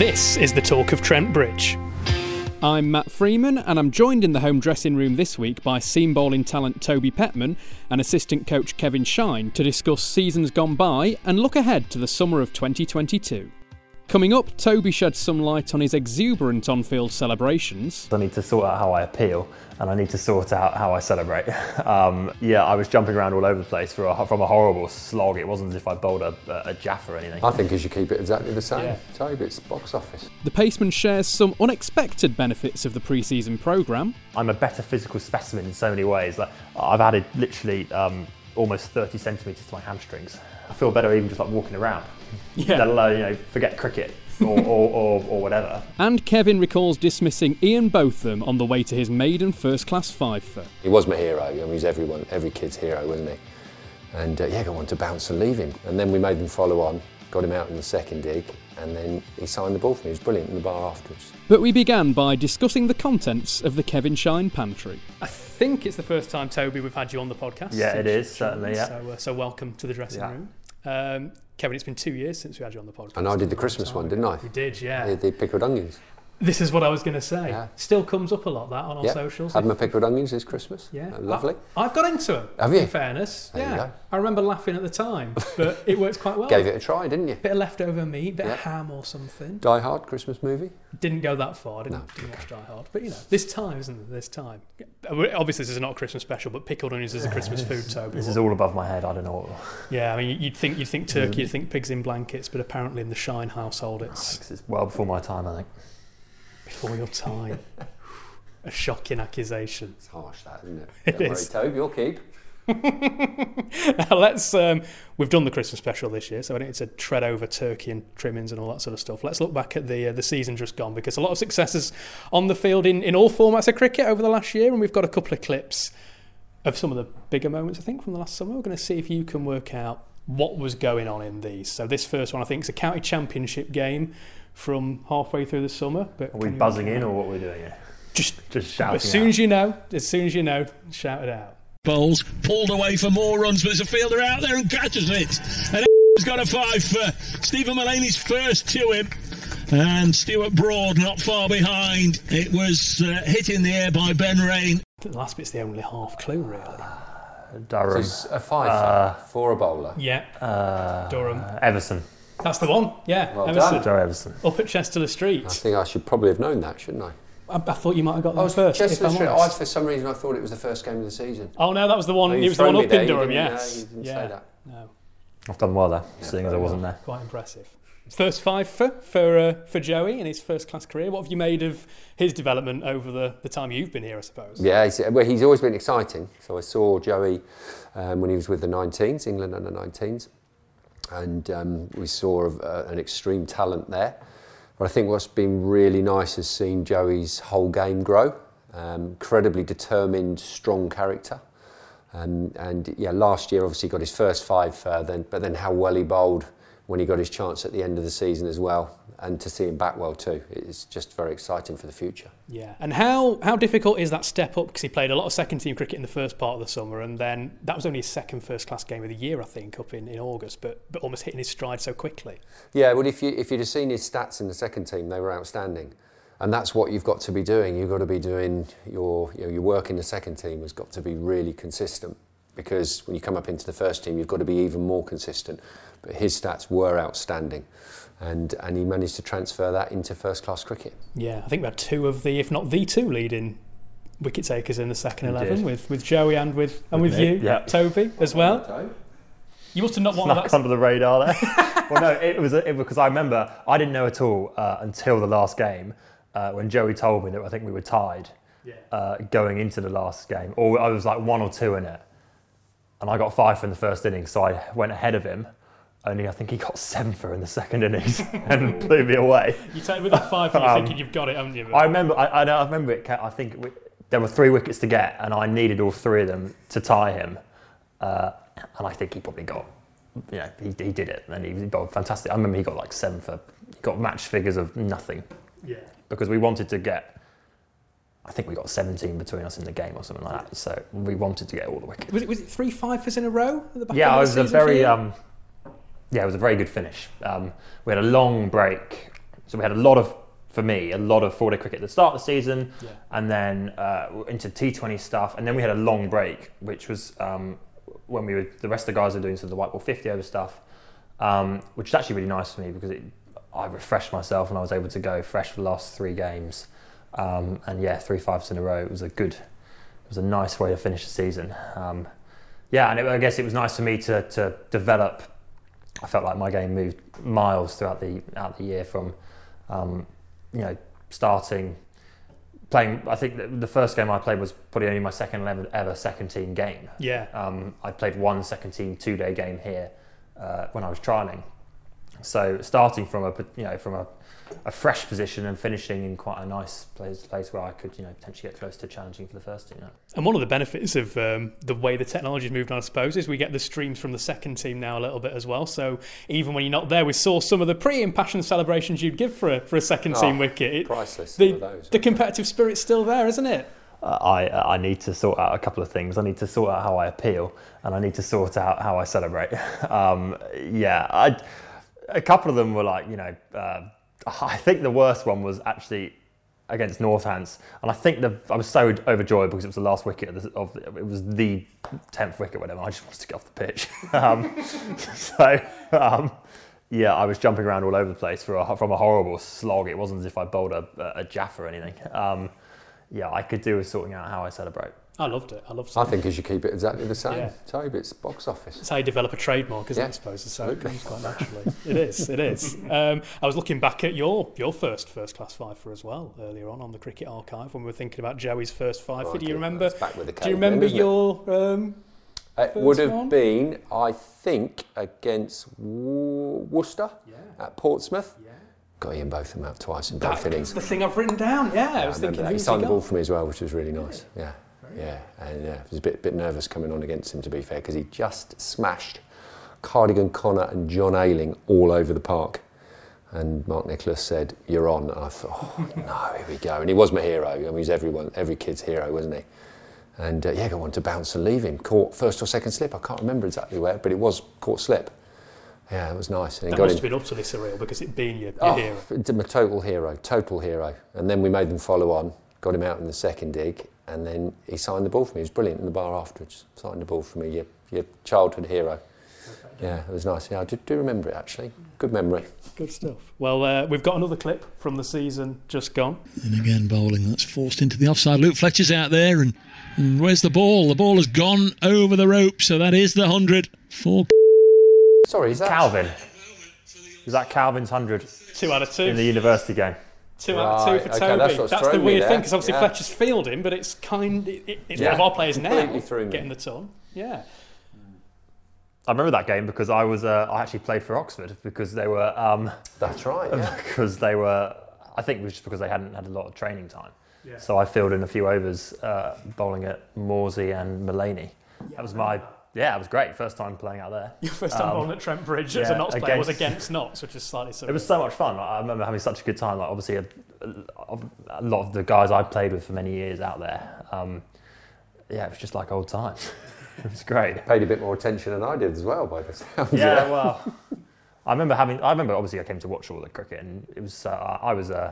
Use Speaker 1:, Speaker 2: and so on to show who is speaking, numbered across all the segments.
Speaker 1: This is the Talk of Trent Bridge. I'm Matt Freeman, and I'm joined in the home dressing room this week by seam bowling talent Toby Petman and assistant coach Kevin Shine to discuss seasons gone by and look ahead to the summer of 2022. Coming up, Toby sheds some light on his exuberant on-field celebrations.
Speaker 2: I need to sort out how I appeal, and I need to sort out how I celebrate. I was jumping around all over the place from a horrible slog. It wasn't as if I bowled a jaff or anything.
Speaker 3: I think you should keep it exactly the same. Yeah. Toby, it's box office.
Speaker 1: The paceman shares some unexpected benefits of the pre-season programme.
Speaker 2: I'm a better physical specimen in so many ways. Like, I've added literally almost 30 centimetres to my hamstrings. I feel better even just like walking around. Yeah. Let alone, forget cricket or whatever.
Speaker 1: And Kevin recalls dismissing Ian Botham on the way to his maiden first-class fifer.
Speaker 3: He was my hero. He was every kid's hero, wasn't he? And got one to bounce and leave him. And then we made him follow on, got him out in the second dig, and then he signed the ball for me. He was brilliant in the bar afterwards.
Speaker 1: But we began by discussing the contents of the Kevin Shine pantry. I think it's the first time, Toby, we've had you on the podcast.
Speaker 2: Yeah, it is, certainly, yeah.
Speaker 1: So welcome to the dressing room. Kevin, it's been 2 years since we had you on the podcast.
Speaker 3: And I did the Christmas one, didn't I?
Speaker 1: You did, yeah.
Speaker 3: The pickled onions.
Speaker 1: This is what I was going to say. Yeah. Still comes up a lot, that, on our socials.
Speaker 3: Had my pickled onions this Christmas.
Speaker 1: Yeah.
Speaker 3: Lovely.
Speaker 1: I've got into them,
Speaker 3: have you?
Speaker 1: In fairness.
Speaker 3: There you go.
Speaker 1: I remember laughing at the time, but it works quite well.
Speaker 3: Gave it a try, didn't you?
Speaker 1: Bit of leftover meat, bit of ham or something.
Speaker 3: Die Hard Christmas movie?
Speaker 1: Didn't go that far, didn't watch Die Hard. But, this time, isn't it? This time. Obviously, this is not a Christmas special, but pickled onions is a Christmas food, Toby.
Speaker 2: This is all above my head, I don't know what...
Speaker 1: Yeah, I mean, you'd think turkey, you'd think pigs in blankets, but apparently in the Shine household
Speaker 2: it's well before my time, I think.
Speaker 1: Before your time. A shocking accusation.
Speaker 3: It's harsh, that, isn't it? Don't worry, Toby, you'll keep.
Speaker 1: Now let's we've done the Christmas special this year, so I don't need to tread over turkey and trimmings and all that sort of stuff. Let's look back at the season just gone, because a lot of successes on the field in all formats of cricket over the last year, and we've got a couple of clips of some of the bigger moments, I think, from the last summer. We're going to see if you can work out what was going on in these. So this first one, I think, is a county championship game from halfway through the summer. But
Speaker 2: are we buzzing in, or what are we doing here?
Speaker 1: Just
Speaker 2: shouting.
Speaker 1: As soon as you know, shout it out.
Speaker 4: Bowls pulled away for more runs, but there's a fielder out there and catches it. And he's got a five for Stephen Mullaney's first to him. And Stuart Broad not far behind. It was hit in the air by Ben Rain.
Speaker 1: The last bit's the only half clue, really.
Speaker 2: Durham.
Speaker 3: So a five for a bowler.
Speaker 1: Yeah. Durham.
Speaker 2: Everson.
Speaker 1: That's the one. Yeah.
Speaker 3: Well
Speaker 1: Everson.
Speaker 3: done.
Speaker 2: Joe Everson.
Speaker 1: Up at Chesterley Street.
Speaker 3: I think I should probably have known that, shouldn't I?
Speaker 1: I thought you might have got that first.
Speaker 3: Chesterley Street. For some reason, I thought it was the first game of the season.
Speaker 1: Oh no, that was the one. It was the one up in Durham. Yes.
Speaker 3: You didn't say that.
Speaker 1: No.
Speaker 2: I've done well there, seeing as I wasn't there.
Speaker 1: Quite impressive. First five for Joey in his first class career. What have you made of his development over the time you've been here, I suppose?
Speaker 3: Yeah, he's always been exciting. So I saw Joey when he was with the 19s, England under 19s, and we saw an extreme talent there. But I think what's been really nice is seeing Joey's whole game grow. Incredibly determined, strong character. Last year obviously got his first five, but then how well he bowled when he got his chance at the end of the season as well, and to see him back well too. It's just very exciting for the future.
Speaker 1: Yeah, and how difficult is that step up? Because he played a lot of second team cricket in the first part of the summer, and then that was only his second first class game of the year, I think, up in August, but almost hitting his stride so quickly. Yeah,
Speaker 3: well, if you'd have seen his stats in the second team, they were outstanding. And that's what you've got to be doing. You've got to be doing your work in the second team has got to be really consistent, because when you come up into the first team, you've got to be even more consistent. But his stats were outstanding, and he managed to transfer that into first-class cricket. Yeah, I think we had two of the, if not the two, leading wicket takers in the second 11 with Joey and with you, Toby, as well. You must have not wanted that
Speaker 2: under the radar there. Well, no, it was because I remember I didn't know at all until the last game when Joey told me that I think we were tied going into the last game, or I was like 1 or 2 in it, and I got 5 in the first innings, so I went ahead of him. Only I think he got 7 in the second innings and blew me away.
Speaker 1: You take with that 5 and you're thinking you've got it, haven't you?
Speaker 2: I remember it. I think there were 3 wickets to get, and I needed all 3 of them to tie him. And I think he probably got, he did it, and he got fantastic. I remember he got like 7 he got match figures of nothing. Yeah. Because we wanted to get, I think we got 17 between us in the game or something like that. So we wanted to get all the wickets.
Speaker 1: Was it 3 fifers in a row at the back?
Speaker 2: Yeah, it was a very, it was a very good finish. We had a long break So we had a lot of four-day cricket at the start of the season, and then into T20 stuff, and then we had a long break, which was when the rest of the guys were doing some of the white ball 50 over stuff, which is actually really nice for me because I refreshed myself and I was able to go fresh for the last 3 games, and 3 fives in a row. It was a nice way to finish the season. I guess it was nice for me to develop. I felt like my game moved miles throughout the year from. Starting playing. I think the first game I played was probably only my second ever second team game. I played one second team 2-day game here when I was trialling. So starting from a fresh position and finishing in quite a nice place where I could potentially get close to challenging for the first team.
Speaker 1: And one of the benefits of the way the technology's moved on, I suppose, is we get the streams from the second team now a little bit as well. So even when you're not there, we saw some of the pretty impassioned celebrations you'd give for a second team wicket.
Speaker 3: Priceless.
Speaker 1: The competitive spirit's still there, isn't it?
Speaker 2: I need to sort out a couple of things. I need to sort out how I appeal, and I need to sort out how I celebrate. A couple of them were like, I think the worst one was actually against Northants, and I think I was so overjoyed because it was the last wicket it was the 10th wicket, whatever. I just wanted to get off the pitch. I was jumping around all over the place from a horrible slog. It wasn't as if I bowled a jaff or anything. I could do with sorting out how I celebrate.
Speaker 1: I loved it.
Speaker 3: I think you should keep it exactly the same.
Speaker 1: Yeah.
Speaker 3: Tobe, it's box office.
Speaker 1: It's how you develop a trademark, isn't it, I suppose? So it comes quite naturally. It is. I was looking back at your first class fifer as well earlier on the Cricket Archive when we were thinking about Joey's first fifer. Do you remember? Do you remember your?
Speaker 3: It would have been, I think, against Worcester at Portsmouth.
Speaker 1: Yeah.
Speaker 3: Got Ian Botham out twice in both innings.
Speaker 1: That's the thing I've written down. I was thinking
Speaker 3: he signed the ball for me as well, which was really nice. I was a bit nervous coming on against him, to be fair, because he just smashed Cardigan Connor and John Ayling all over the park. And Mark Nicholas said, "You're on." And I thought, "Oh no, here we go." And he was my hero. I mean, he was every kid's hero, wasn't he? And got one to bounce and leave him. Caught first or second slip. I can't remember exactly where, but it was caught slip. Yeah, it was nice. And
Speaker 1: that must have been utterly surreal because it being your hero.
Speaker 3: My total hero. And then we made them follow on. Got him out in the second dig. And then he signed the ball for me. He was brilliant in the bar afterwards. Signed the ball for me, your childhood hero. Yeah, it was nice. Yeah, I do remember it, actually. Good memory.
Speaker 1: Good stuff. Well, we've got another clip from the season just gone.
Speaker 4: And again, bowling. That's forced into the offside. Luke Fletcher's out there. And where's the ball? The ball has gone over the rope. So that is the 100 for...
Speaker 3: Sorry, is that...
Speaker 2: Calvin. Is that Calvin's 100?
Speaker 1: 2 out of 2.
Speaker 2: In the university game.
Speaker 1: 2 out of 2 for Toby. That's the weird thing, because obviously Fletcher's fielding, but it's it's one of our players now getting the ton. Yeah.
Speaker 2: I remember that game because I actually played for Oxford because they were.
Speaker 3: That's right. Yeah.
Speaker 2: Because they were. I think it was just because they hadn't had a lot of training time. Yeah. So I filled in a few overs bowling at Morsey and Mullaney. That was my. Yeah, it was great. First time playing out there.
Speaker 1: Your first time bowling at Trent Bridge as a Notts player was against Notts, which is slightly surreal.
Speaker 2: It was so much fun. I remember having such a good time. Like obviously, a lot of the guys I played with for many years out there. It was just like old times. It was great.
Speaker 3: Paid a bit more attention than I did as well, by the sounds.
Speaker 2: Yeah, well, I remember obviously I came to watch all the cricket, and it was I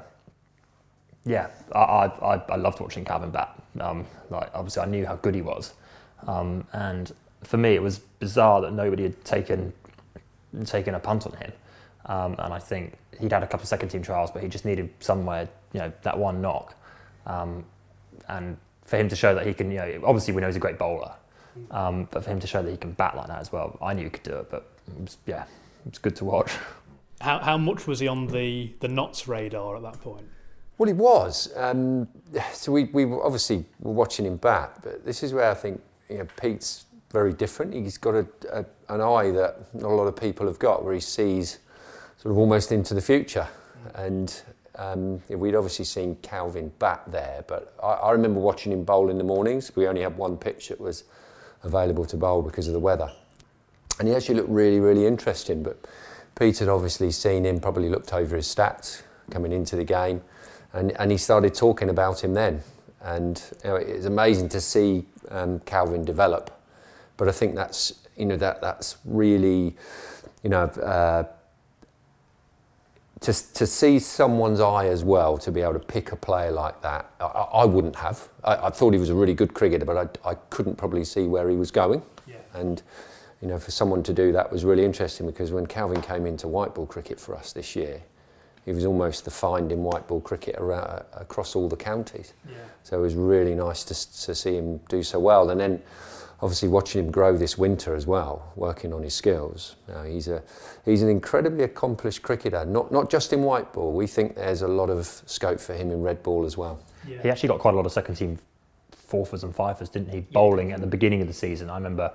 Speaker 2: loved watching Calvin bat. Obviously I knew how good he was, and for me it was bizarre that nobody had taken a punt on him, and I think he'd had a couple of second team trials, but he just needed somewhere, that one knock, and for him to show that he can, obviously we know he's a great bowler, but for him to show that he can bat like that as well, I knew he could do it, but it was good to watch.
Speaker 1: How much was he on the Notts radar at that point?
Speaker 3: Well, he was. So we obviously were watching him bat, but this is where I think Pete's very different. He's got an eye that not a lot of people have got, where he sees sort of almost into the future. And we'd obviously seen Calvin bat there, but I remember watching him bowl in the mornings. We only had one pitch that was available to bowl because of the weather. And he actually looked really, really interesting. But Pete had obviously seen him, probably looked over his stats coming into the game, and he started talking about him then. And it's amazing to see Calvin develop. But I think that's that's really to see someone's eye as well, to be able to pick a player like that, I wouldn't have. I thought he was a really good cricketer, but I couldn't probably see where he was going.
Speaker 1: Yeah.
Speaker 3: And for someone to do that was really interesting, because when Calvin came into white ball cricket for us this year, he was almost the find in white ball cricket across all the counties.
Speaker 1: Yeah.
Speaker 3: So it was really nice to see him do so well. And then obviously watching him grow this winter as well, working on his skills. He's an incredibly accomplished cricketer, not just in white ball. We think there's a lot of scope for him in red ball as well.
Speaker 1: Yeah.
Speaker 2: He actually got quite a lot of second team fourthers and fifers, didn't he? Bowling at the beginning of the season. I remember,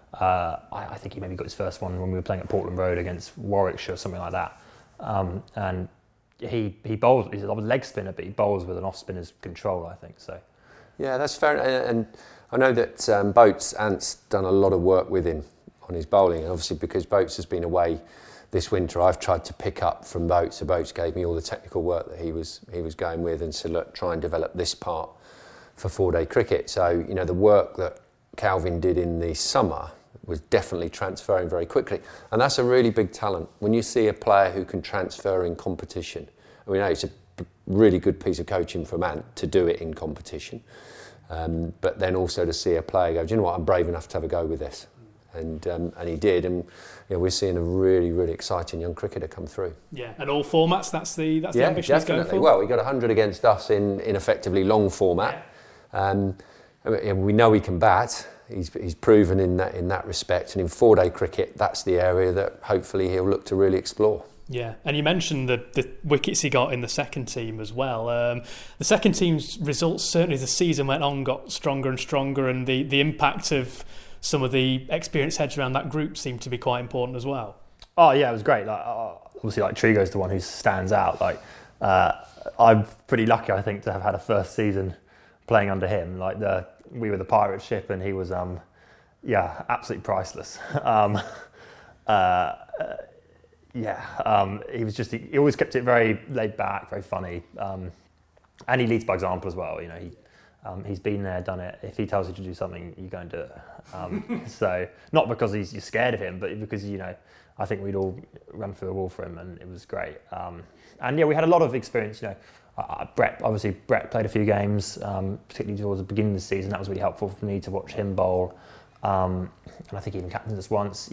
Speaker 2: I think he maybe got his first one when we were playing at Portland Road against Warwickshire, something like that. And he bowls, he's a leg spinner, but he bowls with an off spinner's control, I think. So.
Speaker 3: Yeah, that's fair. And I know that Ant's done a lot of work with him on his bowling, and obviously because Boats has been away this winter, I've tried to pick up from Boats. So Boats gave me all the technical work that he was going with, and said, look, try and develop this part for 4-day cricket. So the work that Calvin did in the summer was definitely transferring very quickly, and that's a really big talent. When you see a player who can transfer in competition, it's a really good piece of coaching from Ant to do it in competition. But then also to see a player go, do you know what, I'm brave enough to have a go with this. And he did, and we're seeing a really, really exciting young cricketer come through.
Speaker 1: Yeah, and all formats, that's the ambition he's going for?
Speaker 3: Well, he got 100 against us in effectively long format. Yeah. We know he can bat. He's proven in that respect, and in 4-day cricket, that's the area that hopefully he'll look to really explore.
Speaker 1: Yeah, and you mentioned the wickets he got in the second team as well. The second team's results, certainly as the season went on, got stronger and stronger, and the impact of some of the experienced heads around that group seemed to be quite important as well.
Speaker 2: Oh yeah, it was great. Obviously, Trigo's the one who stands out. I'm pretty lucky, I think, to have had a first season playing under him. We were the pirate ship, and he was, absolutely priceless. He was he always kept it very laid back, very funny, and he leads by example as well. He's been there, done it. If he tells you to do something, you go and do it. So not because you're scared of him, but because I think we'd all run through the wall for him, and it was great. And we had a lot of experience. Brett played a few games, particularly towards the beginning of the season. That was really helpful for me to watch him bowl, and I think even captained us once.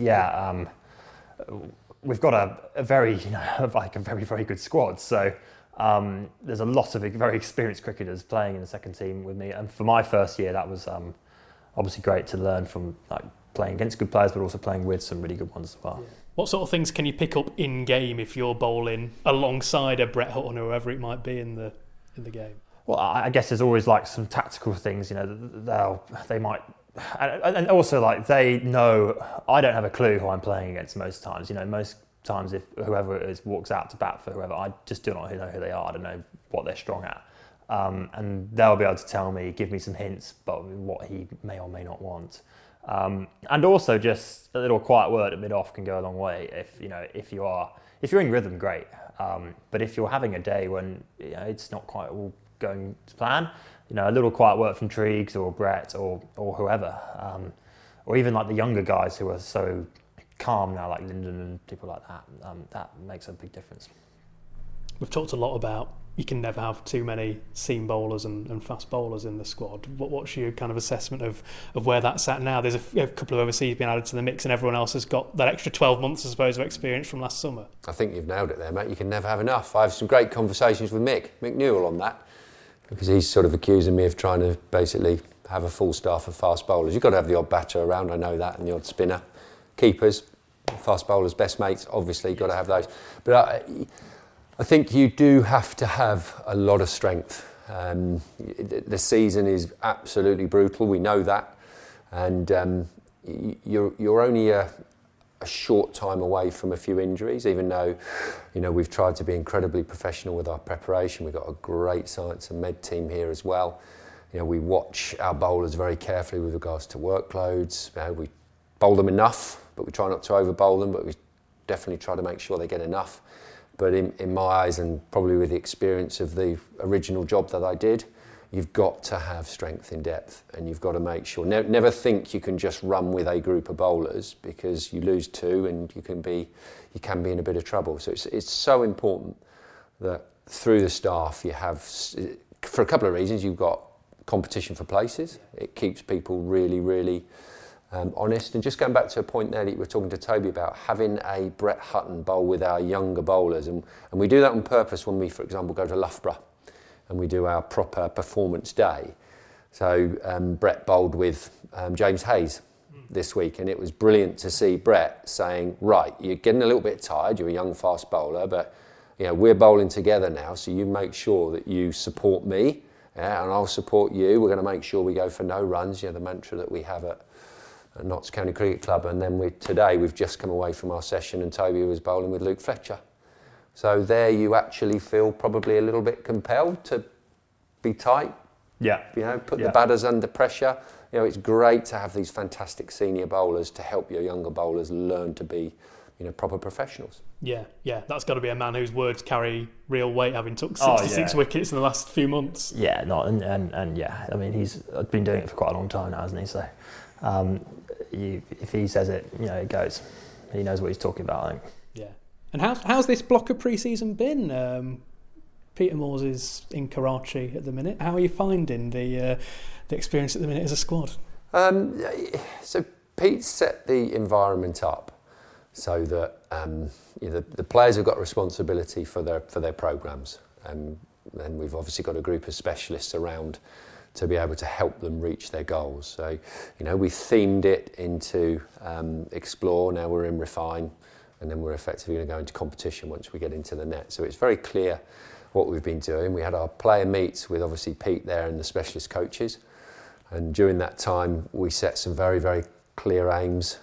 Speaker 2: We've got a very, very, very good squad. So there's a lot of very experienced cricketers playing in the second team with me. And for my first year, that was obviously great to learn from playing against good players, but also playing with some really good ones as well. Yeah.
Speaker 1: What sort of things can you pick up in game if you're bowling alongside a Brett Hutton or whoever it might be in the game?
Speaker 2: Well, I guess there's always some tactical things. They might. And also, they know I don't have a clue who I'm playing against most times. Most times if whoever it is walks out to bat for whoever, I just do not know who they are. I don't know what they're strong at. And they'll be able to tell me, give me some hints about what he may or may not want. And also just a little quiet word at mid-off can go a long way. If you're in rhythm, great. But if you're having a day when it's not quite all going to plan, a little quiet word from Triggs or Brett or whoever, or even the younger guys who are so calm now, like Lyndon and people like that, that makes a big difference.
Speaker 1: We've talked a lot about you can never have too many seam bowlers and fast bowlers in the squad. What's your kind of assessment of where that's at now? There's a couple of overseas being added to the mix, and everyone else has got that extra 12 months, I suppose, of experience from last summer.
Speaker 3: I think you've nailed it there, mate. You can never have enough. I have some great conversations with Mick Newell on that, because he's sort of accusing me of trying to basically have a full staff of fast bowlers. You've got to have the odd batter around, I know that, and the odd spinner. Keepers, fast bowlers, best mates, obviously you've got to have those. But I think you do have to have a lot of strength. The season is absolutely brutal, we know that. And you're only a short time away from a few injuries, even though we've tried to be incredibly professional with our preparation. We've got a great science and med team here as well. We watch our bowlers very carefully with regards to workloads. We bowl them enough, but we try not to over bowl them, but we definitely try to make sure they get enough. But in my eyes, and probably with the experience of the original job that I did, you've got to have strength in depth, and you've got to make sure. Never think you can just run with a group of bowlers, because you lose two and you can be in a bit of trouble. So it's so important that through the staff you have, for a couple of reasons, you've got competition for places. It keeps people really, really honest. And just going back to a point there that you were talking to Toby about, having a Brett Hutton bowl with our younger bowlers, and we do that on purpose when we, for example, go to Loughborough and we do our proper performance day. So Brett bowled with James Hayes this week, and it was brilliant to see Brett saying, right, you're getting a little bit tired, you're a young fast bowler, but we're bowling together now, so you make sure that you support me, and I'll support you. We're going to make sure we go for no runs, the mantra that we have at Notts County Cricket Club. And then today we've just come away from our session and Toby was bowling with Luke Fletcher. So there you actually feel probably a little bit compelled to be tight.
Speaker 2: Yeah.
Speaker 3: Put the batters under pressure. It's great to have these fantastic senior bowlers to help your younger bowlers learn to be, proper professionals.
Speaker 1: Yeah, that's got to be a man whose words carry real weight, having took 66 wickets in the last few months.
Speaker 2: Yeah, and yeah, I mean, he's been doing it for quite a long time now, hasn't he? So if he says it, it goes. He knows what he's talking about, I think.
Speaker 1: Yeah. And how's this block of pre-season been? Peter Moores is in Karachi at the minute. How are you finding the experience at the minute as a squad?
Speaker 3: So Pete set the environment up so that the players have got responsibility for their programmes, and we've obviously got a group of specialists around to be able to help them reach their goals. So we themed it into Explore. Now we're in Refine, and then we're effectively going to go into competition once we get into the net. So it's very clear what we've been doing. We had our player meets with obviously Pete there and the specialist coaches, and during that time we set some very, very clear aims.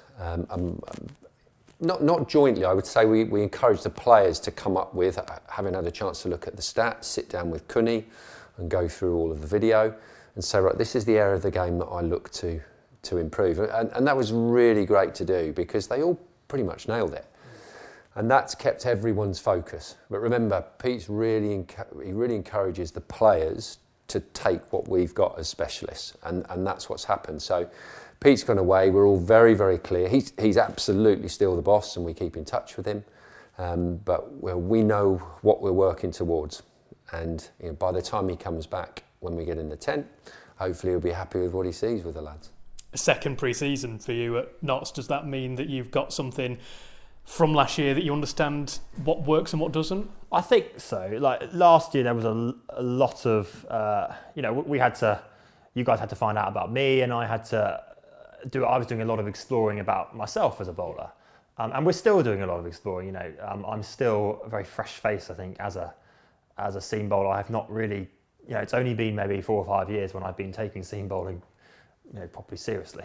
Speaker 3: Not jointly, I would say we encourage the players to come up with, having had a chance to look at the stats, sit down with Cunny and go through all of the video and say, right, this is the area of the game that I look to improve. And that was really great to do because they all pretty much nailed it. And that's kept everyone's focus. But remember, Pete's really encourages the players to take what we've got as specialists, and that's what's happened. So Pete's gone away. We're all very, very clear. He's absolutely still the boss, and we keep in touch with him. But we know what we're working towards, and by the time he comes back, when we get in the tent, hopefully he'll be happy with what he sees with the lads.
Speaker 1: A second pre-season for you at Notts. Does that mean that you've got something from last year that you understand what works and what doesn't?
Speaker 2: I think so. Like last year, there was a lot of, you guys had to find out about me, and I had to I was doing a lot of exploring about myself as a bowler. And we're still doing a lot of exploring, I'm still a very fresh face, I think, as a seam bowler. I have not really, it's only been maybe 4 or 5 years when I've been taking seam bowling, properly seriously.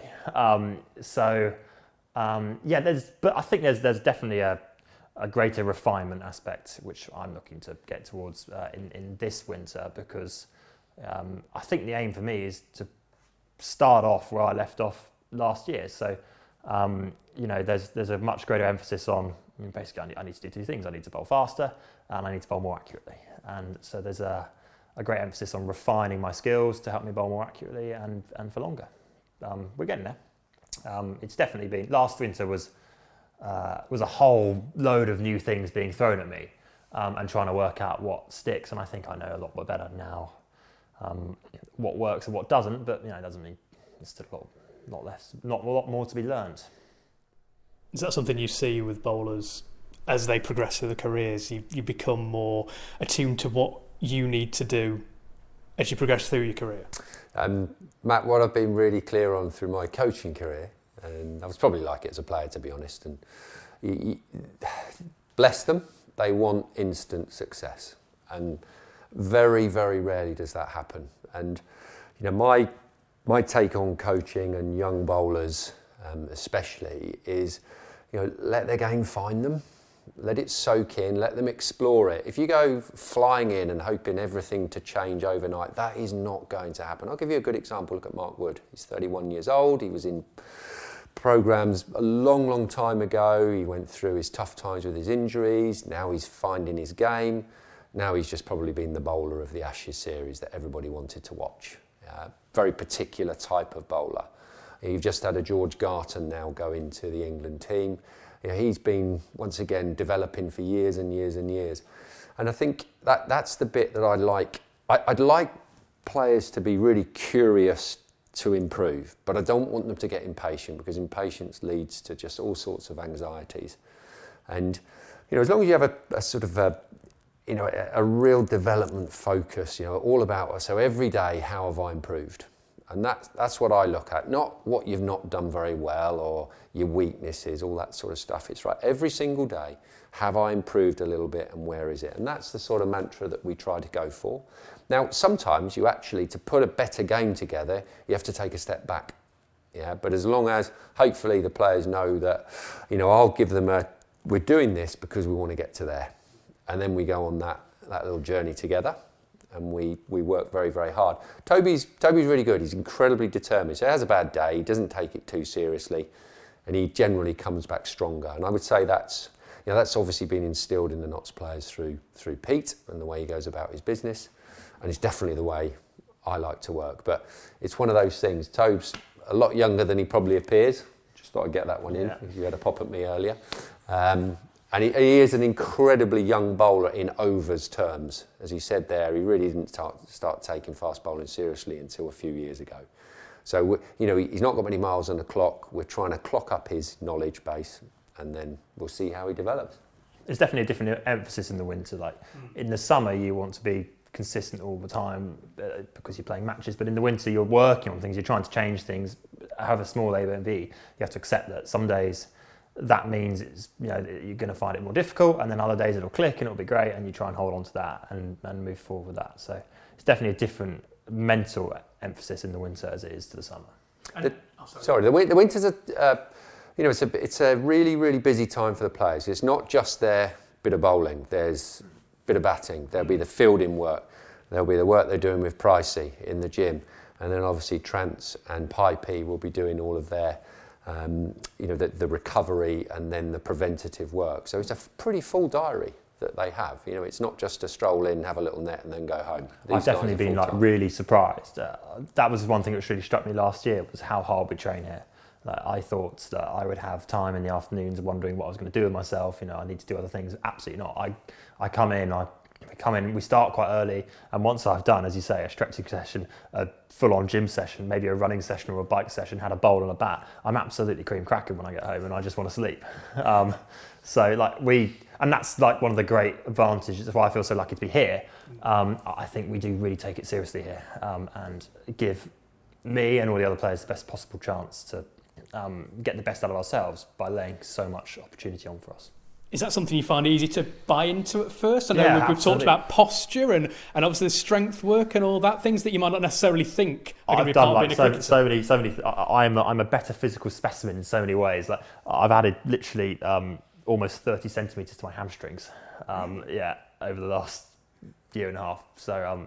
Speaker 2: But I think there's definitely a greater refinement aspect, which I'm looking to get towards in this winter, because I think the aim for me is to start off where I left off last year. So, there's a much greater emphasis on, basically I need to do 2 things. I need to bowl faster and I need to bowl more accurately. And so there's a great emphasis on refining my skills to help me bowl more accurately and for longer. We're getting there. It's definitely been, last winter was a whole load of new things being thrown at me and trying to work out what sticks, and I think I know a lot better now what works and what doesn't, but it doesn't mean there's still a lot more to be learned.
Speaker 1: Is that something you see with bowlers as they progress through their careers? You become more attuned to what you need to do as you progress through your career?
Speaker 3: Matt, what I've been really clear on through my coaching career, and I was probably like it as a player, to be honest, and bless them, they want instant success, and very, very rarely does that happen. And my take on coaching and young bowlers especially is, let their game find them. Let it soak in, let them explore it. If you go flying in and hoping everything to change overnight, that is not going to happen. I'll give you a good example. Look at Mark Wood. He's 31 years old. He was in programmes a long, long time ago. He went through his tough times with his injuries. Now he's finding his game. Now he's just probably been the bowler of the Ashes series that everybody wanted to watch. Very particular type of bowler. You've just had a George Garton now go into the England team. He's been, once again, developing for years and years and years. And I think that's the bit that I like. I'd like players to be really curious to improve, but I don't want them to get impatient, because impatience leads to just all sorts of anxieties. And as long as you have a sort of a real development focus, all about, so every day, how have I improved? And that's what I look at, not what you've not done very well or your weaknesses, all that sort of stuff. It's right, every single day, have I improved a little bit, and where is it? And that's the sort of mantra that we try to go for. Now, sometimes you actually, to put a better game together, you have to take a step back. Yeah, but as long as hopefully the players know that, I'll give them we're doing this because we want to get to there. And then we go on that little journey together, and we work very, very hard. Toby's really good. He's incredibly determined. So he has a bad day, he doesn't take it too seriously, and he generally comes back stronger. And I would say that's obviously been instilled in the Notts players through Pete and the way he goes about his business. And it's definitely the way I like to work. But it's one of those things. Tobe's a lot younger than he probably appears. Just thought I'd get that one in, because you had a pop at me earlier. And he is an incredibly young bowler in overs terms. As he said there, he really didn't start taking fast bowling seriously until a few years ago. So, he's not got many miles on the clock. We're trying to clock up his knowledge base, and then we'll see how he develops.
Speaker 2: There's definitely a different emphasis in the winter. Like in the summer, you want to be consistent all the time because you're playing matches, but in the winter you're working on things, you're trying to change things, however small they may be. You have to accept that some days that means it's, you're going to find it more difficult, and then other days it'll click and it'll be great, and you try and hold on to that and move forward with that. So it's definitely a different mental emphasis in the winter as it is to the summer.
Speaker 3: The winter's it's a really, really busy time for the players. It's not just their bit of bowling. There's bit of batting, there'll be the fielding work, there'll be the work they're doing with Pricey in the gym, and then obviously Trance and Pipey will be doing all of their the recovery and then the preventative work. So it's a pretty full diary that they have. It's not just to stroll in, have a little net and then go home.
Speaker 2: I've definitely been really surprised. That was one thing which really struck me last year, was how hard we train here. I thought that I would have time in the afternoons wondering what I was going to do with myself. I need to do other things. Absolutely not. I come in, we start quite early, and once I've done, as you say, a stretching session, a full-on gym session, maybe a running session or a bike session, had a bowl and a bat, I'm absolutely cream cracking when I get home, and I just want to sleep. And that's like one of the great advantages. That's why I feel so lucky to be here. I think we do really take it seriously here, and give me and all the other players the best possible chance to get the best out of ourselves by laying so much opportunity on for us.
Speaker 1: Is that something you find easy to buy into at first? I know we've talked about posture and obviously the strength work and all that, things that you might not necessarily think are going to be part of being a cricketer.
Speaker 2: So many. I'm a better physical specimen in so many ways. Like I've added literally almost 30 centimetres to my hamstrings. Over the last year and a half. So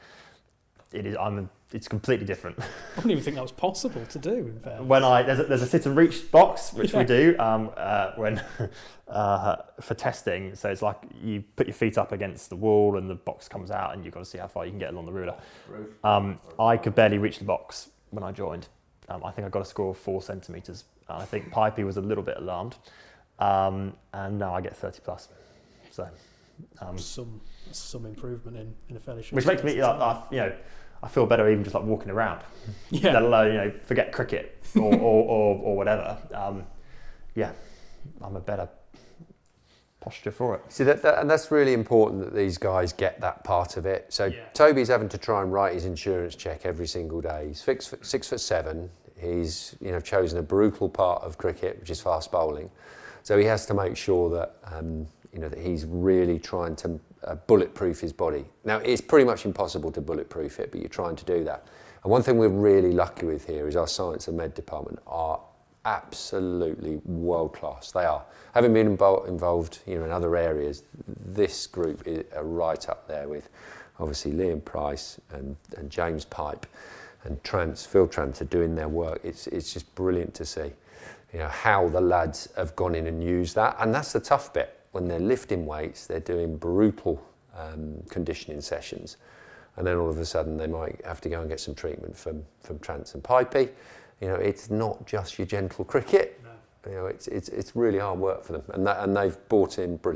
Speaker 2: it's completely different.
Speaker 1: I wouldn't even think that was possible to do.
Speaker 2: When there's a sit and reach box, which we do when for testing. So it's like you put your feet up against the wall and the box comes out, and you've got to see how far you can get along the ruler. I could barely reach the box when I joined. I think I got a score of 4 centimetres. I think Pipey was a little bit alarmed, and now I get 30 plus. So
Speaker 1: some improvement in a fairly short.
Speaker 2: Which makes me I feel better even just like walking around. Yeah. Let alone, forget cricket or whatever. I'm a better posture for it.
Speaker 3: See, and that's really important that these guys get that part of it. So Toby's having to try and write his insurance check every single day. He's 6'7". He's chosen a brutal part of cricket, which is fast bowling. So he has to make sure that that he's really trying to bulletproof his body. Now, it's pretty much impossible to bulletproof it, but you're trying to do that. And one thing we're really lucky with here is our science and med department are absolutely world class. They are. Having been involved in other areas, this group is right up there with obviously Liam Price and James Pipe and Phil Trance are doing their work. It's just brilliant to see how the lads have gone in and used that. And that's the tough bit. When they're lifting weights, they're doing brutal conditioning sessions, and then all of a sudden they might have to go and get some treatment from Trance and Pipey. It's not just your gentle cricket. No. It's really hard work for them, and they've bought in brilliantly.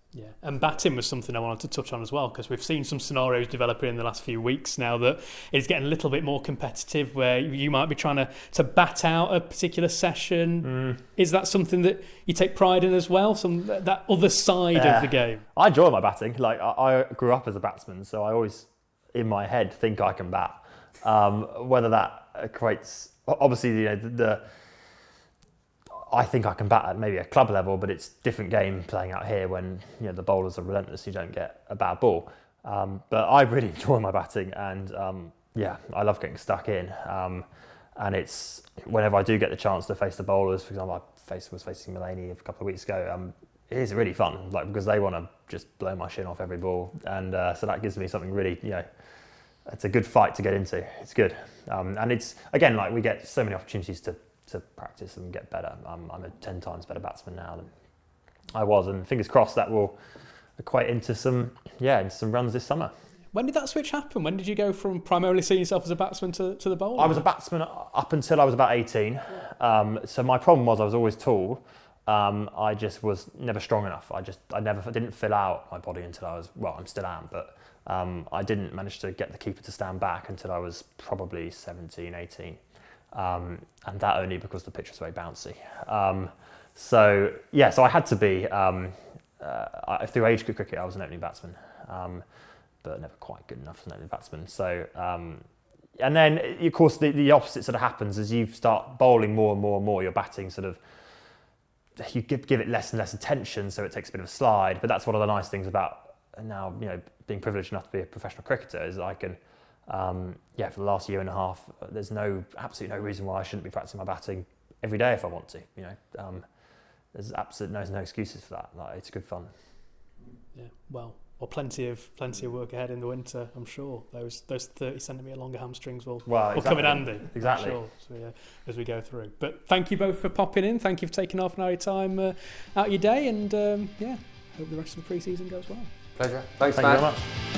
Speaker 1: Yeah, and batting was something I wanted to touch on as well, because we've seen some scenarios developing in the last few weeks now that it's getting a little bit more competitive, where you might be trying to bat out a particular session. Is that something that you take pride in as well, that other side of the game?
Speaker 2: I enjoy my batting. Like, I grew up as a batsman, so I always, in my head, think I can bat. Whether that equates, obviously, I think I can bat at maybe a club level, but it's different game playing out here when the bowlers are relentless. You don't get a bad ball. But I really enjoy my batting, and I love getting stuck in. And it's whenever I do get the chance to face the bowlers. For example, I was facing Mulaney a couple of weeks ago. It is really fun, because they want to just blow my shin off every ball, and so that gives me something really. It's a good fight to get into. It's good, and it's again we get so many opportunities to practice and get better. I'm a 10 times better batsman now than I was, and fingers crossed that will equate into some runs this summer.
Speaker 1: When did that switch happen? When did you go from primarily seeing yourself as a batsman to the bowler?
Speaker 2: I was a batsman up until I was about 18. So my problem was I was always tall. I just was never strong enough. I didn't fill out my body until I was, I still am, but I didn't manage to get the keeper to stand back until I was probably 17, 18. And that only because the pitch was very bouncy. So I had to be, through age group cricket I was an opening batsman, but never quite good enough as an opening batsman. So, and then of course the opposite sort of happens as you start bowling more and more and more, your batting sort of, you give it less and less attention, so it takes a bit of a slide. But that's one of the nice things about now, being privileged enough to be a professional cricketer, is I can, for the last year and a half, there's absolutely no reason why I shouldn't be practicing my batting every day if I want to. There's absolutely no excuses for that. It's good fun.
Speaker 1: Yeah, well, plenty of work ahead in the winter, I'm sure. Those 30 centimetre longer hamstrings will come in handy.
Speaker 2: Exactly.
Speaker 1: I'm sure, as we go through. But thank you both for popping in. Thank you for taking half an hour of time out of your day, and hope the rest of the pre-season goes well.
Speaker 3: Pleasure. Thanks,
Speaker 2: Thank
Speaker 3: Matt.
Speaker 2: you very much.